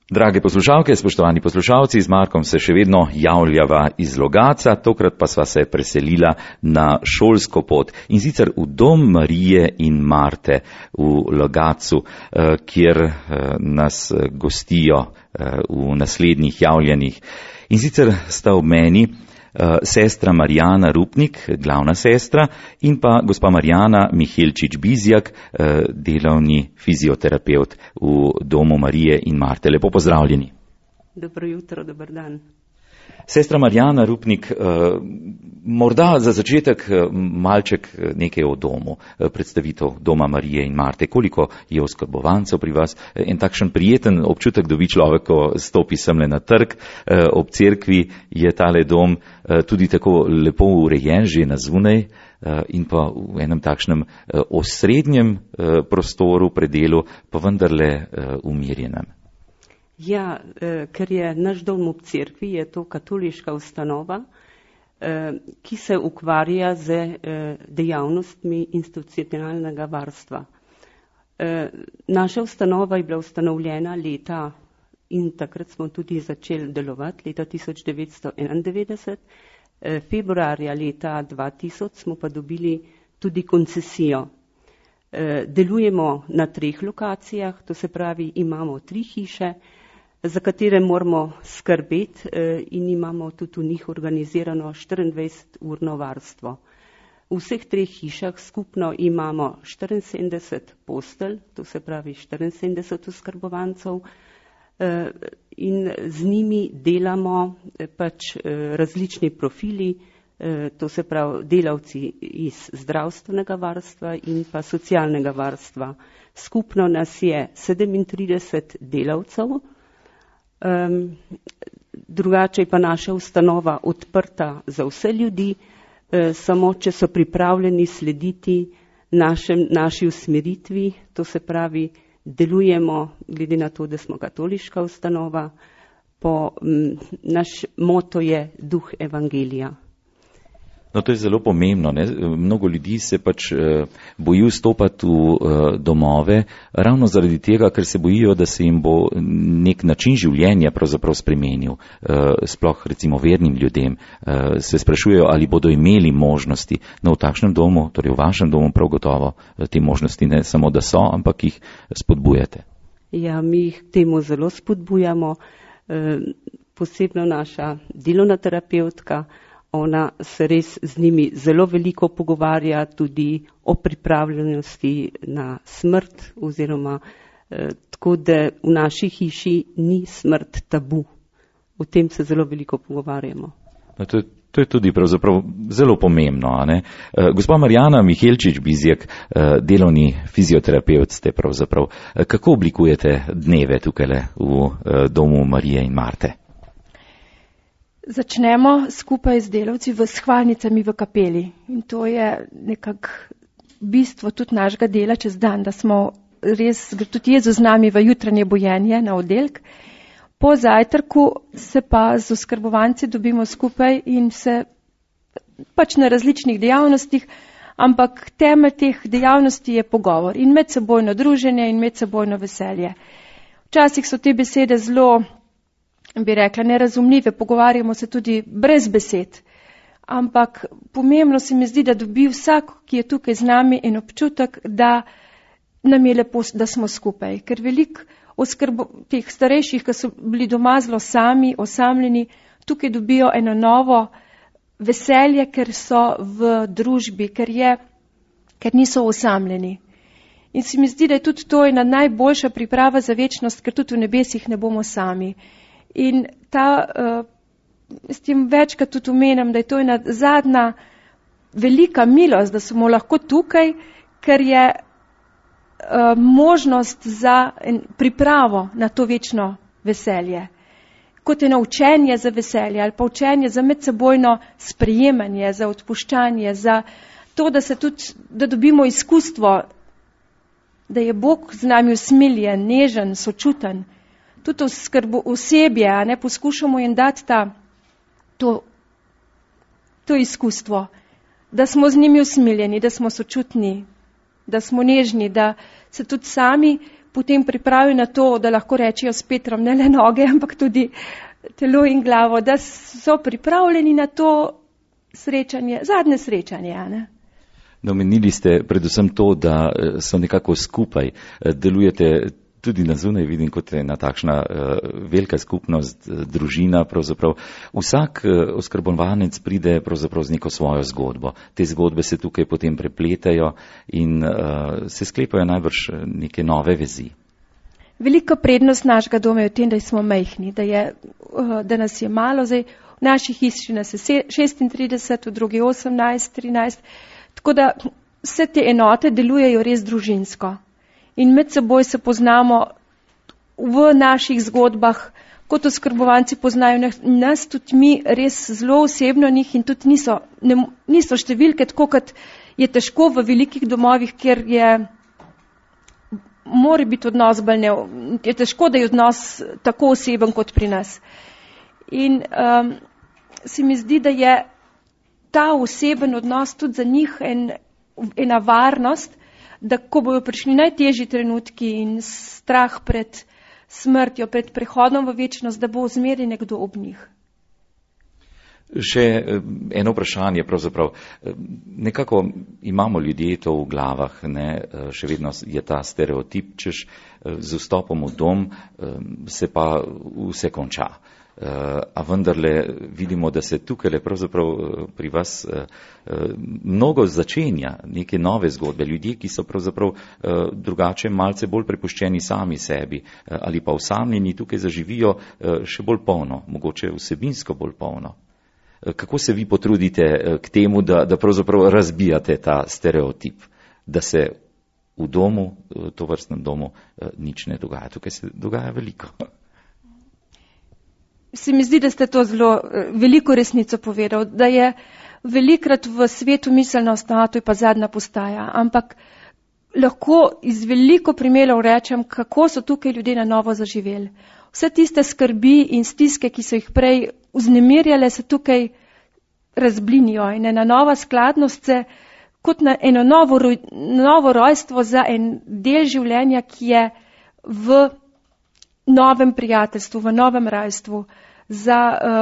Drage poslušalke, spoštovani poslušalci, z Markom se še vedno javljava iz Logatca, tokrat pa sva se preselila na šolsko pot in sicer v Dom Marije in Marte v Logatcu, kjer nas gostijo v naslednjih javljanjih. In sicer sta ob meni sestra Marjana Rupnik, glavna sestra, in pa gospa Marjana Mihelčič-Bizjak, delovni fizioterapevt v Domu Marije in Marte. Lepo pozdravljeni. Dobro jutro, dober dan. Sestra Marjana Rupnik, morda za začetek malček nekaj o domu, predstavitev Doma Marije in Marte. Koliko je oskrbovancev pri vas? En takšen prijeten občutek dobi človek, ko stopi semle na trg. Ob cerkvi je tale dom tudi tako lepo urejen, že na zunaj, in pa v enem takšnem osrednjem prostoru, predelu, pa vendarle umirjenem. Ja, ker je naš dom ob cerkvi, je to katoliška ustanova, ki se ukvarja z dejavnostmi institucionalnega varstva. Naša ustanova je bila ustanovljena leta, in takrat smo tudi začeli delovati, leta 1991. Februarja leta 2000 smo pa dobili tudi koncesijo. Delujemo na 3 lokacijah, to se pravi, imamo 3 hiše, za katere moramo skrbeti in imamo tudi v njih organizirano 24-urno varstvo. V vseh 3 hišah skupno imamo 74 postelj, to se pravi 74 oskrbovancev, in z njimi delamo pač različni profili, to se pravi delavci iz zdravstvenega varstva in pa socialnega varstva. Skupno nas je 37 delavcev, drugače pa naša ustanova odprta za vse ljudi, samo če so pripravljeni slediti naši usmeritvi, to se pravi, delujemo, glede na to, da smo katoliška ustanova, naš moto je duh evangelija. No, to je zelo pomembno, ne? Mnogo ljudi se pač boji vstopati v domove, ravno zaradi tega, ker se bojijo, da se jim bo nek način življenja pravzaprav spremenil, sploh recimo vernim ljudem. Se sprašujejo, ali bodo imeli možnosti. No, v takšnem domu, torej v vašem domu prav gotovo te možnosti ne samo, da so, ampak jih spodbujate. Ja, mi jih temu zelo spodbujamo, posebno naša delovna terapevtka. Ona se res z njimi zelo veliko pogovarja tudi o pripravljenosti na smrt, oziroma tako, da v naši hiši ni smrt tabu. O tem se zelo veliko pogovarjamo. No, to je tudi pravzaprav zelo pomembno, a ne? Gospa Marjana Mihelčič-Bizjak, delovni fizioterapevt ste pravzaprav. Kako oblikujete dneve tukajle v Domu Marije in Marte? Začnemo skupaj z delavci s hvalnicami v kapeli. In to je nekako bistvo tudi našega dela čez dan, da smo res, tudi Jezus z nami v jutranje bojenje na oddelek. Po zajtrku se pa z oskrbovanci dobimo skupaj in se pač na različnih dejavnostih, ampak temelj teh dejavnosti je pogovor in medsebojno druženje in medsebojno veselje. Včasih so te besede zelo, bi rekla, nerazumljive, pogovarjamo se tudi brez besed. Ampak pomembno se mi zdi, da dobi vsak, ki je tukaj z nami, en občutek, da nam je lepo, da smo skupaj. Ker veliko teh starejših, ki so bili doma zelo sami, osamljeni, tukaj dobijo eno novo veselje, ker so v družbi, ker niso osamljeni. In se mi zdi, da je tudi to ena najboljša priprava za večnost, ker tudi v nebesih ne bomo sami. In s tem večkrat tudi omenjam, da je to ena zadnja velika milost, da smo lahko tukaj, ker je možnost za pripravo na to večno veselje. Kot eno učenje za veselje ali pa učenje za medsebojno sprejemanje, za odpuščanje, za to, da dobimo izkustvo, da je Bog z nami usmiljen, nežen, sočuten. Tudi osebje, ne, poskušamo jim dati to izkustvo, da smo z njimi usmiljeni, da smo sočutni, da smo nežni, da se tudi sami potem pripravijo na to, da lahko rečejo s Petrom ne le noge, ampak tudi telo in glavo, da so pripravljeni na to srečanje, zadnje srečanje. Ne? Omenili ste predvsem to, da so nekako skupaj, delujete tudi na zunaj, vidim, kot je ena takšna velika skupnost, družina pravzaprav. Vsak oskrbovanec pride pravzaprav z neko svojo zgodbo. Te zgodbe se tukaj potem prepletajo in se sklepajo najbrž neke nove vezi. Velika prednost našega doma je v tem, da smo majhni, da nas je malo. Zdaj, v naši hiši nas je 36, v drugi 18, 13. Tako da vse te enote delujejo res družinsko. In med seboj se poznamo v naših zgodbah, kot oskrbovanci poznajo nas, tudi mi res zelo osebno njih in tudi niso številke, tako kot je težko v velikih domovih, kjer mora biti odnos bolj je težko, da je odnos tako oseben kot pri nas. In se mi zdi, da je ta oseben odnos tudi za njih ena varnost, da ko bojo prišli najtežji trenutki in strah pred smrtjo, pred prehodom v večnost, da bo zmeraj nekdo ob njih. Še eno vprašanje, pravzaprav, nekako imamo ljudje to v glavah, ne? Še vedno je ta stereotip, češ z vstopom v dom se pa vse konča. A vendarle vidimo, da se tukaj pravzaprav pri vas mnogo začenja, neke nove zgodbe, ljudje, ki so pravzaprav drugače malce bolj prepuščeni sami sebi ali pa osamljeni, tukaj zaživijo še bolj polno, mogoče vsebinsko bolj polno. Kako se vi potrudite k temu, da pravzaprav razbijate ta stereotip, da se v domu, tovrstnem domu, nič ne dogaja? Tukaj se dogaja veliko. Se mi zdi, da ste to zelo veliko resnico povedal, da je velikrat v svetu miselnost, to je pa zadnja postaja, ampak lahko iz veliko primerov rečem, kako so tukaj ljudje na novo zaživeli. Vse tiste skrbi in stiske, ki so jih prej vznemirjale, se tukaj razblinijo in ena nova skladnost se kot na eno novo rojstvo za en del življenja, ki je v novem prijateljstvu, v novem rajstvu, za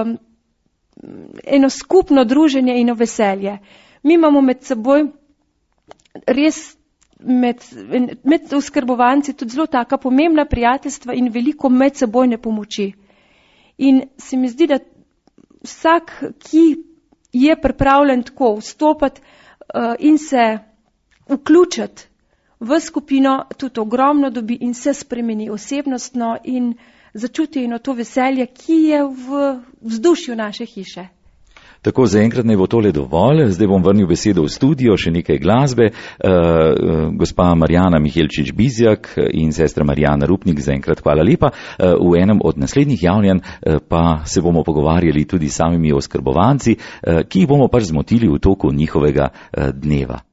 eno skupno druženje in veselje. Mi imamo med seboj res med oskrbovanci tudi zelo taka pomembna prijateljstva in veliko medsebojne pomoči. In se mi zdi, da vsak, ki je pripravljen tako vstopati in se vključiti v skupino, tudi ogromno dobi in se spremeni osebnostno in začuti eno to veselje, ki je v vzdušju naše hiše. Tako, zaenkrat ne bo tole dovolj, zdaj bom vrnil besedo v studio, še nekaj glasbe. Gospa Marjana Mihelčič-Bizjak in sestra Marijana Rupnik, zaenkrat hvala lepa. V enem od naslednjih javljanj pa se bomo pogovarjali tudi s samimi oskrbovanci, ki jih bomo pač zmotili v toku njihovega dneva.